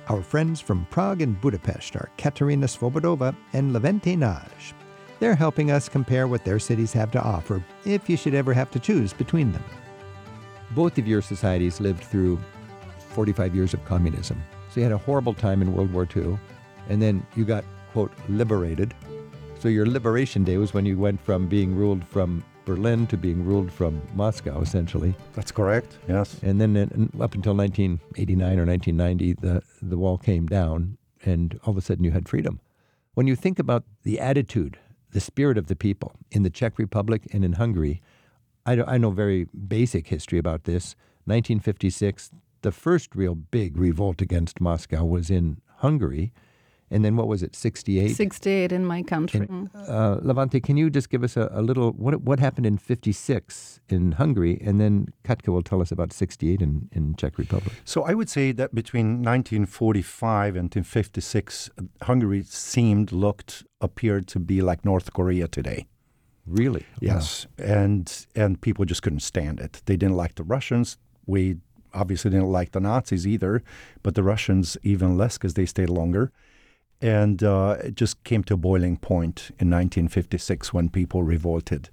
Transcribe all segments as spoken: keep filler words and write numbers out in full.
Our friends from Prague and Budapest are Katerina Svobodova and Levente Nagy. They're helping us compare what their cities have to offer, if you should ever have to choose between them. Both of your societies lived through forty-five years of communism. So you had a horrible time in World War Two, and then you got, quote, liberated. So your liberation day was when you went from being ruled from Berlin to being ruled from Moscow, essentially. That's correct, yes. And then uh, up until nineteen eighty-nine or nineteen ninety, the, the wall came down, and all of a sudden you had freedom. When you think about the attitude, the spirit of the people in the Czech Republic and in Hungary, I, I know very basic history about this. nineteen fifty-six, the first real big revolt against Moscow was in Hungary. And then what was it, sixty-eight? sixty-eight in my country. And, uh, Levente, can you just give us a, a little, what what happened in fifty-six in Hungary? And then Katka will tell us about sixty-eight in, in Czech Republic. So I would say that between nineteen forty-five and nineteen fifty-six, Hungary seemed, looked, appeared to be like North Korea today. Really? Yes. Wow. And, and people just couldn't stand it. They didn't like the Russians. We obviously didn't like the Nazis either, but the Russians even less because they stayed longer. And uh, it just came to a boiling point in nineteen fifty-six when people revolted.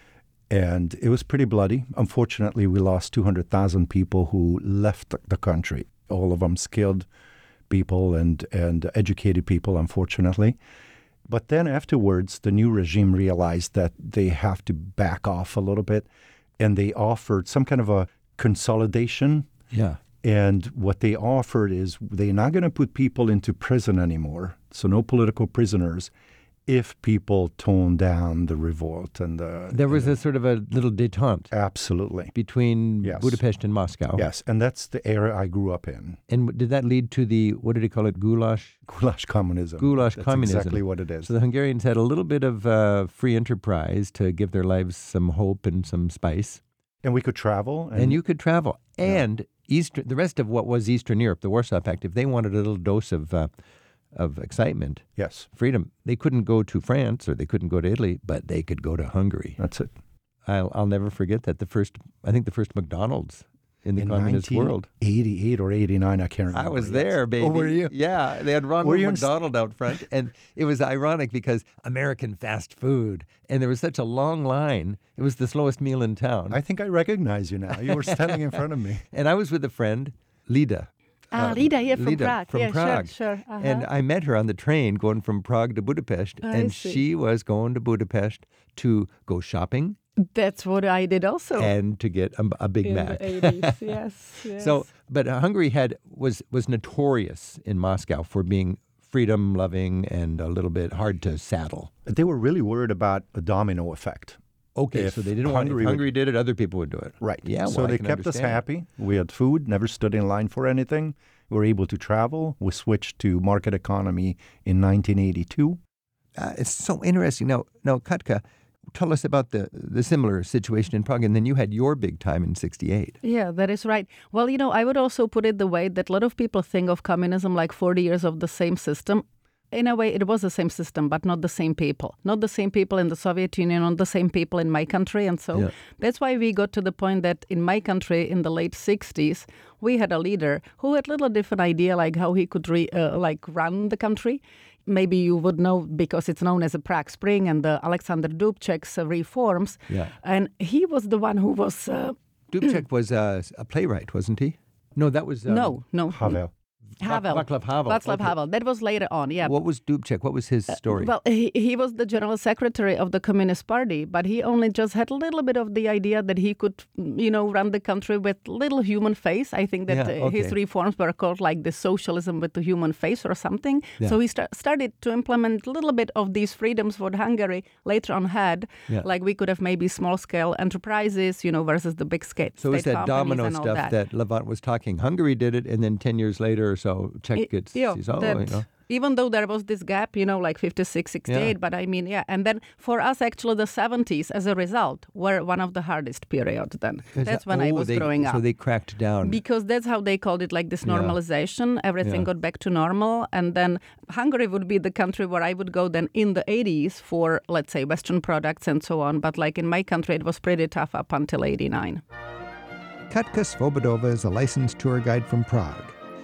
And it was pretty bloody. Unfortunately, we lost two hundred thousand people who left the country, all of them skilled people and, and educated people, unfortunately. But then afterwards, the new regime realized that they have to back off a little bit, and they offered some kind of a consolidation. Yeah. And what they offered is they're not going to put people into prison anymore, so no political prisoners, if people tone down the revolt. And the, There was and a sort of a little détente. Absolutely. Between yes. Budapest and Moscow. Yes, and that's the era I grew up in. And did that lead to the, what did he call it, goulash? Goulash communism. Goulash that's communism. exactly what it is. So the Hungarians had a little bit of uh, free enterprise to give their lives some hope and some spice. And we could travel. And, and you could travel. And... Yeah. Eastern, the rest of what was Eastern Europe, the Warsaw Pact, if they wanted a little dose of uh, of excitement, yes, freedom, they couldn't go to France or they couldn't go to Italy, but they could go to Hungary. That's it. I'll I'll never forget that. The first, I think the first McDonald's in the in communist world. eighty-eight or eighty-nine, I can't remember. I was there, baby. Oh, were you? Yeah, they had Ronald McDonald out front, and it was ironic because American fast food, and there was such a long line. It was the slowest meal in town. I think I recognize you now. You were standing in front of me. And I was with a friend, Lida. Ah, uh, Lida, yeah, from Lida, Prague. From yeah, Prague. Sure, sure. Uh-huh. And I met her on the train going from Prague to Budapest, I and see. she was going to Budapest to go shopping. That's what I did also. And to get a, a Big in Mac. In the eighties, yes, yes. So, but uh, Hungary had was was notorious in Moscow for being freedom-loving and a little bit hard to saddle. They were really worried about a domino effect. Okay, if so they didn't Hungary want if Hungary would, did it, other people would do it. Right. Yeah, well, so I they can kept understand. us happy. We had food, never stood in line for anything. We were able to travel. We switched to market economy in nineteen eighty-two. Uh, it's so interesting. Now, now, Katka, tell us about the, the similar situation in Prague, and then you had your big time in sixty-eight. Yeah, that is right. Well, you know, I would also put it the way that a lot of people think of communism like forty years of the same system. In a way, it was the same system, but not the same people. Not the same people in the Soviet Union, not the same people in my country. And so yeah. that's why we got to the point that in my country in the late sixties, we had a leader who had a little different idea like how he could re, uh, like run the country. Maybe you would know because it's known as a Prague Spring and the Alexander Dubček's uh, reforms. Yeah. And he was the one who was... Uh, Dubček was uh, a playwright, wasn't he? No, that was... Um, no, no. Havel. Havel. Václav Havel. Václav okay. Havel. That was later on, yeah. What was Dubček? What was his story? Uh, well, he, he was the general secretary of the Communist Party, but he only just had a little bit of the idea that he could, you know, run the country with little human face. I think that yeah, uh, okay. his reforms were called like the socialism with the human face or something. Yeah. So he st- started to implement a little bit of these freedoms what Hungary later on had. Yeah. Like we could have maybe small-scale enterprises, you know, versus the big scale. So it's that domino stuff that. that Levant was talking. Hungary did it, and then ten years later or so, Czech it, gets, yeah, sees, oh, that, you know. Even though there was this gap, you know, like fifty-six, sixty-eight, Yeah. but I mean, yeah. And then for us, actually, the seventies, as a result, were one of the hardest periods then. That's when oh, I was they, growing up. So they cracked down. Because that's how they called it, like this Yeah. normalization. Everything Yeah. got back to normal. And then Hungary would be the country where I would go then in the eighties for, let's say, Western products and so on. But like in my country, it was pretty tough up until eighty-nine. Katka Svobodova is a licensed tour guide from Prague.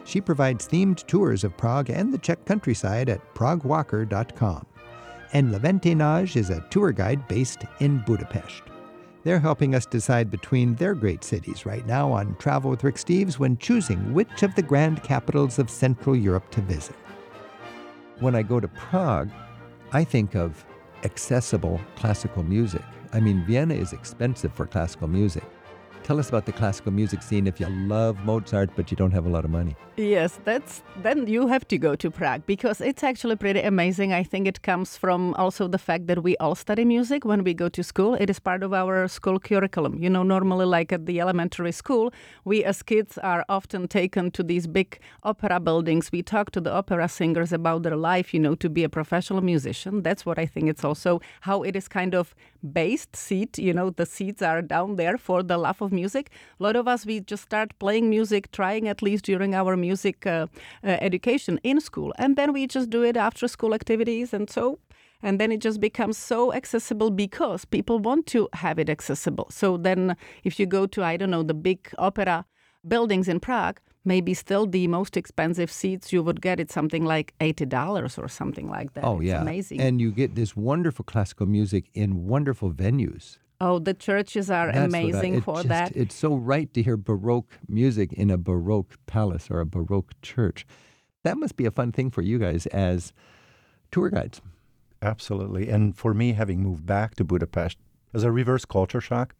She provides themed tours of Prague and the Czech countryside at prague walker dot com. And Levente Nagy is a tour guide based in Budapest. They're helping us decide between their great cities right now on Travel with Rick Steves when choosing which of the grand capitals of Central Europe to visit. When I go to Prague, I think of accessible classical music. I mean, Vienna is expensive for classical music. Tell us about the classical music scene if you love Mozart, but you don't have a lot of money. Yes, that's then you have to go to Prague because it's actually pretty amazing. I think it comes from also the fact that we all study music when we go to school. It is part of our school curriculum. You know, normally like at the elementary school, we as kids are often taken to these big opera buildings. We talk to the opera singers about their life, you know, to be a professional musician. That's what I think it's also how it is kind of based seat. You know, the seats are down there for the love of music. A lot of us, we just start playing music, trying at least during our music uh, uh, education in school. And then we just do it after school activities and so. And then it just becomes so accessible because people want to have it accessible. So then if you go to, I don't know, the big opera buildings in Prague, maybe still the most expensive seats you would get, it's something like eighty dollars or something like that. Oh, it's yeah. amazing. And you get this wonderful classical music in wonderful venues. Oh, the churches are That's amazing I, for just, that. It's so right to hear Baroque music in a Baroque palace or a Baroque church. That must be a fun thing for you guys as tour guides. Absolutely. And for me, having moved back to Budapest, as a reverse culture shock,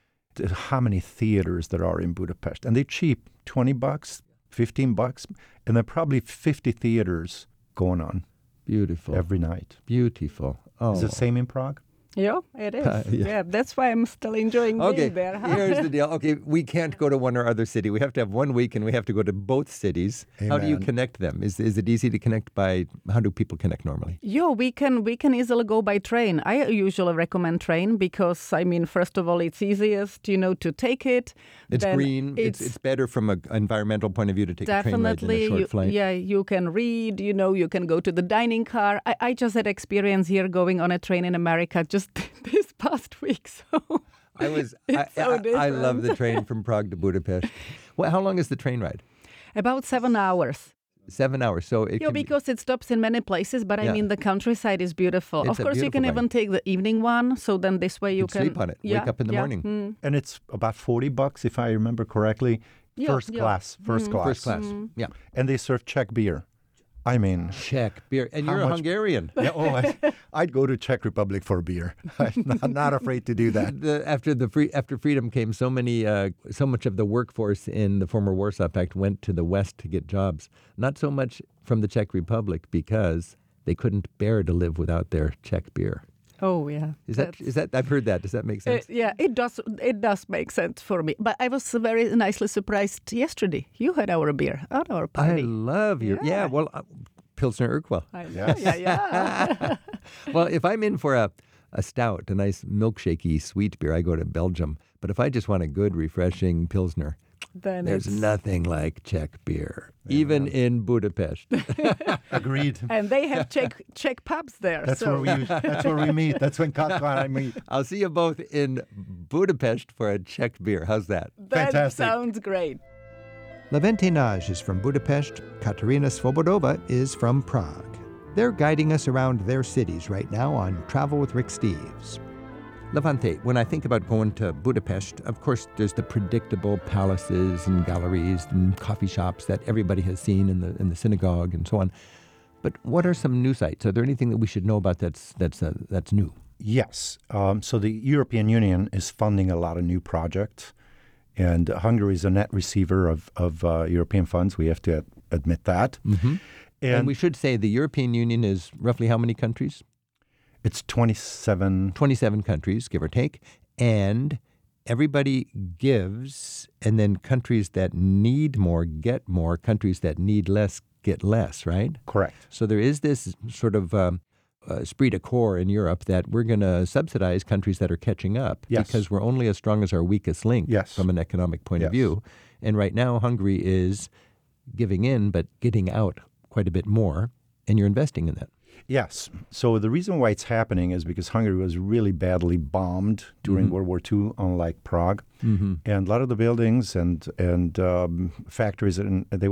how many theaters there are in Budapest. And they're cheap, twenty bucks, fifteen bucks, and there are probably fifty theaters going on. Beautiful. Every night. Beautiful. Oh. Is it the same in Prague? Yeah, it is. Uh, yeah. yeah. that's why I'm still enjoying Okay, being there. here's the deal. Okay, we can't go to one or other city. We have to have one week, and we have to go to both cities. How do you Amen. connect them? Is is it easy to connect by? How do people connect normally? Yeah, we can we can easily go by train. I usually recommend train because I mean, first of all, it's easiest, you know, to take it. It's Then green. It's, it's better from an environmental point of view to take a train ride than definitely a short you, flight. yeah, you can read. You know, you can go to the dining car. I, I just had experience here going on a train in America just this past week. So I was. I, It's so I, I love different. the train from Prague to Budapest. Well, how long is the train ride? about seven hours. Seven hours. So it Yeah, can be- because it stops in many places, but I Yeah. mean the countryside is beautiful. It's of a course, you beautiful can ride. even take the evening one, so then this way you You can sleep on it, wake Yeah, up in the yeah, morning. mm. And it's about forty bucks, if I remember correctly. Yeah, First yeah. class. First class. first class. Yeah. And they serve Czech beer. I mean, Czech beer, and How you're a much- Hungarian. yeah, oh, I, I'd go to Czech Republic for beer. I'm not, not afraid to do that. The, after the free, after freedom came, so many, uh, so much of the workforce in the former Warsaw Pact went to the West to get jobs. Not so much from the Czech Republic because they couldn't bear to live without their Czech beer. Oh yeah, Is that That's- is that I've heard that? Does that make Uh, sense? yeah, it does. It does make sense for me. But I was very nicely surprised yesterday. You had our beer at our I party. love your yeah. Yeah. well, uh, Pilsner Urquell. I know. Yes. Yeah, yeah. Well, if I'm in for a, a stout, a nice milkshakey sweet beer, I go to Belgium. But if I just want a good, refreshing Pilsner, then there's it's, nothing like Czech beer, even in Budapest. Agreed. and they have Czech Czech pubs there. That's so. where we use, that's where we meet. That's when Katka and I meet. I'll see you both in Budapest for a Czech beer. How's that? That Fantastic. sounds great. Levente Nagy is from Budapest. Katarina Svobodova is from Prague. They're guiding us around their cities right now on Travel with Rick Steves. Levente, when I think about going to Budapest, of course, there's the predictable palaces and galleries and coffee shops that everybody has seen in the in the synagogue and so on. But what are some new sites? Are there anything that we should know about that's that's uh, that's new? Yes. Um, so the European Union is funding a lot of new projects, and Hungary is a net receiver of, of uh, European funds. We have to ad- admit that. Mm-hmm. And, And, we should say the European Union is roughly how many countries? it's twenty-seven. twenty-seven countries, give or take. And everybody gives, and then countries that need more get more, countries that need less get less, right? Correct. So there is this sort of um, uh, esprit de corps in Europe that we're going to subsidize countries that are catching up Yes. because we're only as strong as our weakest link Yes. from an economic point of Yes. view. And right now, Hungary is giving in, but getting out quite a bit more, and you're investing in that. Yes. So the reason why it's happening is because Hungary was really badly bombed during Mhm. World War Two, unlike Prague. Mm-hmm. And a lot of the buildings and and um, factories, and they were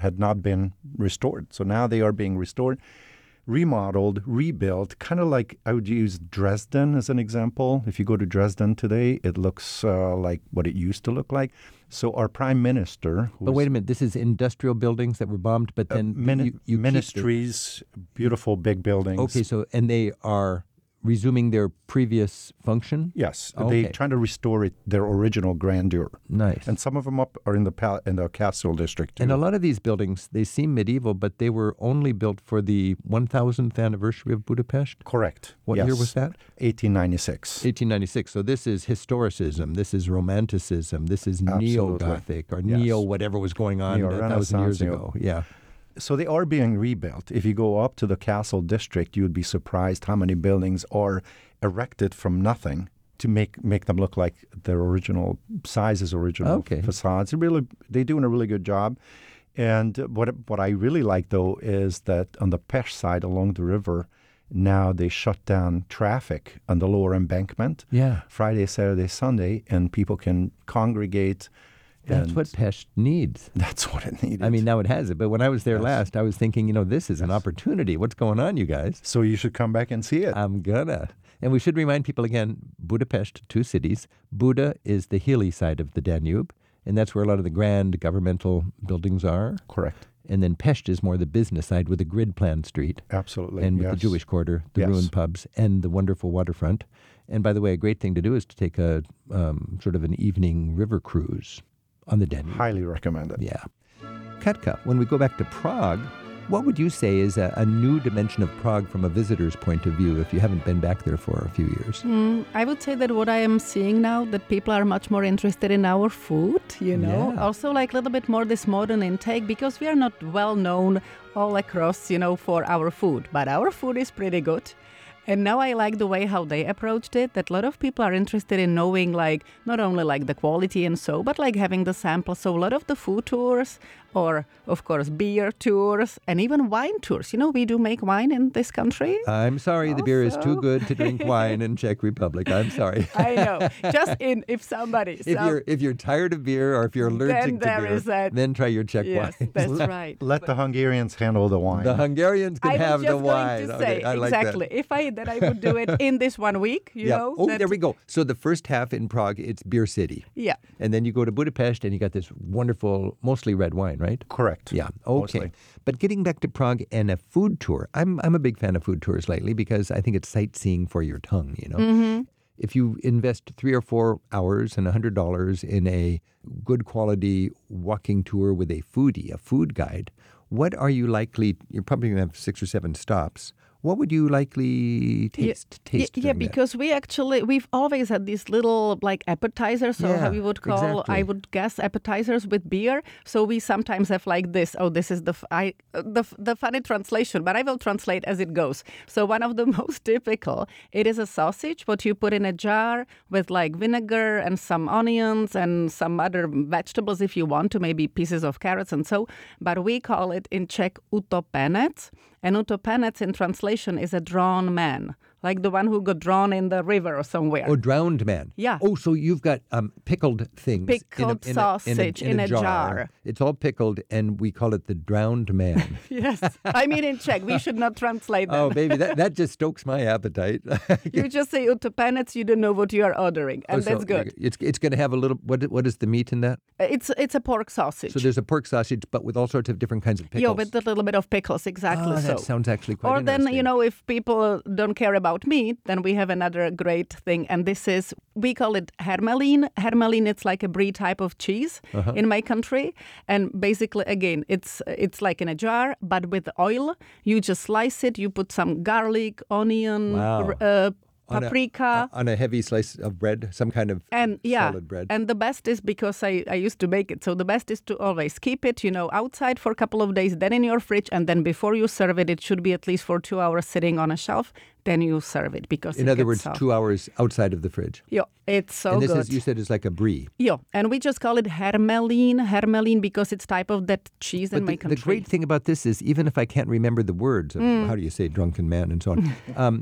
had not been restored. So now they are being restored, remodeled, rebuilt, kind of like I would use Dresden as an example. If you go to Dresden today, it looks uh, like what it used to look like. So our prime minister... But wait a minute, this is industrial buildings that were bombed, but then uh, mini- you, you ministries, beautiful big buildings. Okay, so, and they are resuming their previous function? Yes, Okay. they're trying to restore it, their original grandeur. Nice. And some of them up are in the pal- in the Castle District too. And a lot of these buildings, they seem medieval, but they were only built for the one thousandth anniversary of Budapest? Correct. What yes. year was that? eighteen ninety-six. eighteen ninety-six. So this is historicism, this is romanticism, this is Absolutely. neo-Gothic, or Yes. neo-whatever was going on a thousand years Neo-Renaissance, neo- ago. Yeah. So they are being rebuilt. If you go up to the Castle District, you would be surprised how many buildings are erected from nothing to make make them look like their original sizes, original Okay. facades. They really, they're doing a really good job. And what what I really like though is that on the Pest side along the river, now they shut down traffic on the lower embankment. Yeah. Friday, Saturday, Sunday, and people can congregate. That's and what Pest needs. That's what it needed. I mean, now it has it. But when I was there Yes. last, I was thinking, you know, this is an opportunity. What's going on, you guys? So you should come back and see it. I'm gonna. And we should remind people again, Budapest, two cities. Buda is the hilly side of the Danube, and that's where a lot of the grand governmental buildings are. Correct. And then Pest is more the business side with the grid plan street. Absolutely. And with yes. the Jewish quarter, the Yes. ruined pubs, and the wonderful waterfront. And by the way, a great thing to do is to take a um, sort of an evening river cruise on the Danube. Highly recommend it. Yeah. Katka, when we go back to Prague, what would you say is a, a new dimension of Prague from a visitor's point of view if you haven't been back there for a few years? Mm, I would say that what I am seeing now, that people are much more interested in our food, you know. Yeah. Also like a little bit more this modern intake, because we are not well known all across, you know, for our food. But our food is pretty good. And now I like the way how they approached it, that a lot of people are interested in knowing like not only like the quality and so, but like having the sample. So a lot of the food tours, or of course beer tours, and even wine tours. You know, we do make wine in this country. I'm sorry, the beer is too Also- good to drink wine in Czech Republic. I'm sorry. I know. Just in if somebody. If some- you're if you're tired of beer or if you're allergic Then to there beer, is that- then try your Czech yes, wine. that's right. Let the Hungarians handle the wine. The Hungarians can I have was just the going wine. to Okay, say I like that. exactly. If I that I would do it in this one week, you yeah. know. Oh, that- there we go. So the first half in Prague, it's beer city. Yeah. And then you go to Budapest and you got this wonderful, mostly red wine, right? Correct. Yeah. Okay. Mostly. But getting back to Prague and a food tour, I'm I'm a big fan of food tours lately because I think it's sightseeing for your tongue, you know. Mm-hmm. If you invest three or four hours and one hundred dollars in a good quality walking tour with a foodie, a food guide, what are you likely, you're probably going to have six or seven stops. What would you likely taste? Yeah, taste yeah, during that? because we actually we've always had these little like appetizers, or Yeah, how you would call, exactly. I would guess, appetizers with beer. So we sometimes have like this. Oh, this is the f- I the f- the funny translation, but I will translate as it goes. So one of the most typical, it is a sausage, what you put in a jar with like vinegar and some onions and some other vegetables if you want to, maybe pieces of carrots and so. But we call it in Czech utopenec. And utopenec in translation is a drawn man, like the one who got drawn in the river or somewhere. Oh, drowned man. Yeah. Oh, so you've got um, pickled things. Pickled sausage in a jar. It's all pickled, and we call it the drowned man. Yes. I mean in Czech. We should not translate that. Oh, baby, that, that just stokes my appetite. You just say utopenec, you don't know what you are ordering. And Oh, so that's good. It's it's going to have a little, what what is the meat in that? It's it's a pork sausage. So there's a pork sausage, but with all sorts of different kinds of pickles. Yeah, with a little bit of pickles, exactly Oh, so. that sounds actually quite Or then, interesting. you know, if people don't care about meat, then we have another great thing. And this is, we call it hermelin. Hermelin, it's like a brie type of cheese Uh-huh. in my country. And basically, again, it's it's like in a jar, but with oil. You just slice it. You put some garlic, onion, Wow. r- uh, On a- paprika. on a heavy slice of bread, some kind of And yeah, solid bread. and the best is, because I, I used to make it, so the best is to always keep it, you know, outside for a couple of days, then in your fridge, and then before you serve it, it should be at least for two hours sitting on a shelf, then you serve it, because in it other gets words, soft. two hours outside of the fridge. Yeah, it's so and this good. is, you said, is like a brie. Yeah, and we just call it hermelin, hermelin, because it's type of that cheese But in the, my country. the great thing about this is, even if I can't remember the words of Mm. how do you say drunken man and so on, um,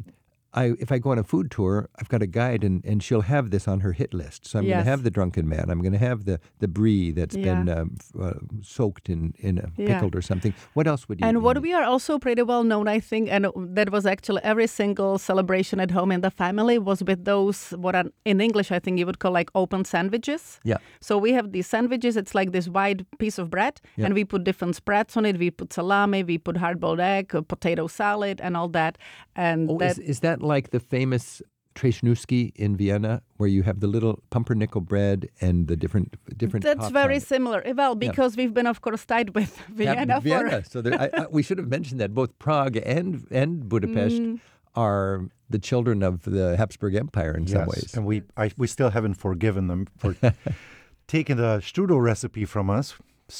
I if I go on a food tour, I've got a guide, and, and she'll have this on her hit list. So I'm going Yes. to have the drunken man. I'm going to have the, the brie that's Yeah. been um, f- uh, soaked in, in a Yeah. pickled or something. What else would you And what eat? we are also pretty well known, I think, and that was actually every single celebration at home in the family was with those, what are, in English I think you would call like open sandwiches. Yeah. So we have these sandwiches, it's like this wide piece of bread, Yeah. and we put different spreads on it. We put salami, we put hard-boiled egg, a potato salad, and all that. And Oh, that is, is that like the famous Treshnuski in Vienna, where you have the little pumpernickel bread and the different different That's tops very on it? similar. Well, because we've been, of course, tied with Vienna, Yeah, Vienna. for So there, I, I, we should have mentioned that both Prague and and Budapest Mm. are the children of the Habsburg Empire in some Yes, ways. and we I, we still haven't forgiven them for taking the strudel recipe from us.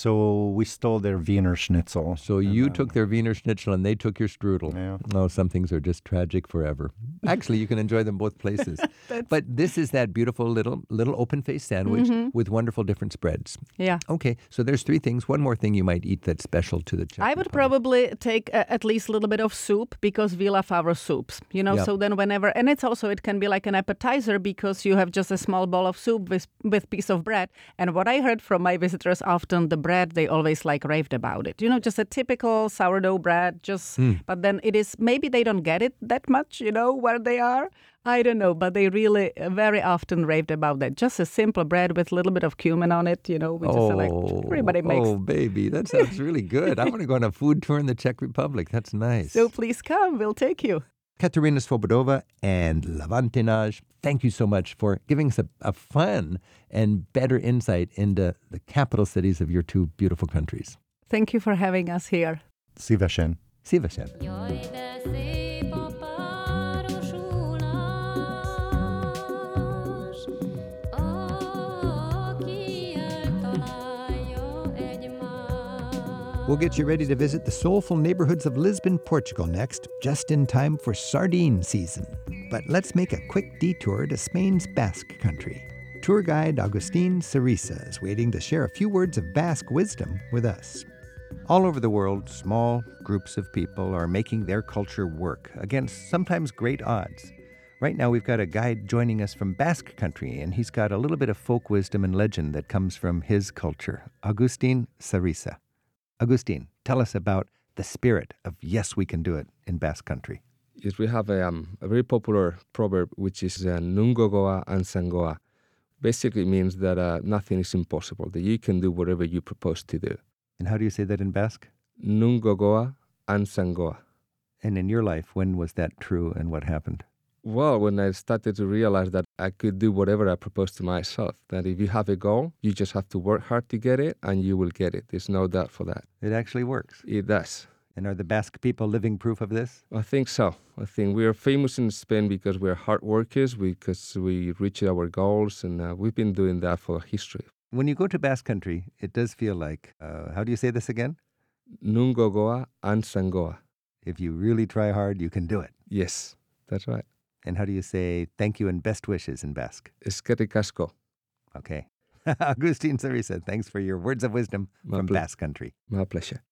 So we stole their Wiener Schnitzel. So you took their Wiener Schnitzel and they took your strudel. Yeah. Oh, some things are just tragic forever. Actually, you can enjoy them both places. But this is that beautiful little little open-faced sandwich with wonderful different spreads. yeah. Okay, so there's three things. One more thing you might eat that's special to the Czech I would Republic. probably take uh, at least a little bit of soup because we love our soups, you know. Yeah. So then, whenever, and it's also it can be like an appetizer because you have just a small bowl of soup with with piece of bread. And what I heard from my visitors often, the bread they always like raved about it. You know, just a typical sourdough bread. Just, but then it is maybe they don't get it that much, you know, where they are. I don't know, but they really uh, very often raved about that. Just a simple bread with a little bit of cumin on it, you know. We just like everybody makes. Oh, baby, that sounds really good. I want to go on a food tour in the Czech Republic. That's nice. So please come, we'll take you. Katerina Svobodova and Levente Nagy, thank you so much for giving us a, a fun and better insight into the capital cities of your two beautiful countries. Thank you for having us here. Szívesen. Szívesen. Jaj, de szép a párosulás, aki eltalálja egymást. We'll get you ready to visit the soulful neighborhoods of Lisbon, Portugal next, just in time for sardine season. But let's make a quick detour to Spain's Basque country. Tour guide Agustin Cerisa is waiting to share a few words of Basque wisdom with us. All over the world, small groups of people are making their culture work against sometimes great odds. Right now, we've got a guide joining us from Basque country, and he's got a little bit of folk wisdom and legend that comes from his culture. Agustin Cerisa. Agustin, tell us about the spirit of Yes, We Can Do It in Basque country. Yes, we have a, um, a very popular proverb, which is uh, Nungogoa and Sangoa. Basically, it means that uh, nothing is impossible, that you can do whatever you propose to do. And how do you say that in Basque? Nungogoa and Sangoa. And in your life, when was that true and what happened? Well, when I started to realize that I could do whatever I proposed to myself, that if you have a goal, you just have to work hard to get it, and you will get it. There's no doubt for that. It actually works. It does. And are the Basque people living proof of this? I think so. I think we are famous in Spain because we're hard workers, because we reach our goals, and uh, we've been doing that for history. When you go to Basque country, it does feel like, uh, how do you say this again? Nungogoa and Sangoa. If you really try hard, you can do it. Yes, that's right. And how do you say thank you and best wishes in Basque? Eskerrik asko. Okay. Agustin Cerisa, thanks for your words of wisdom My from ple- Basque country. My pleasure.